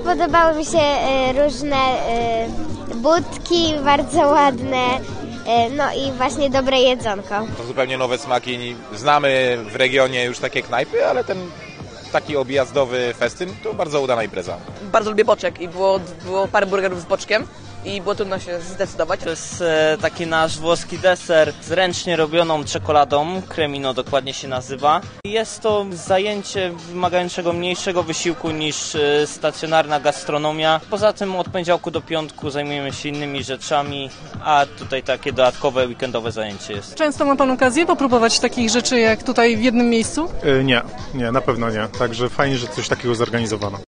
Podobały mi się różne budki, bardzo ładne, no i właśnie dobre jedzonko. To zupełnie nowe smaki. Znamy w regionie już takie knajpy, ale ten taki objazdowy festyn to bardzo udana impreza. Bardzo lubię boczek i było parę burgerów z boczkiem i było trudno się zdecydować. To jest taki nasz włoski deser z ręcznie robioną czekoladą, cremino dokładnie się nazywa. Jest to zajęcie wymagającego mniejszego wysiłku niż stacjonarna gastronomia. Poza tym od poniedziałku do piątku zajmujemy się innymi rzeczami, a tutaj takie dodatkowe weekendowe zajęcie jest. Często ma Pan okazję popróbować takich rzeczy jak tutaj w jednym miejscu? Nie, na pewno nie. Także fajnie, że coś takiego zorganizowano.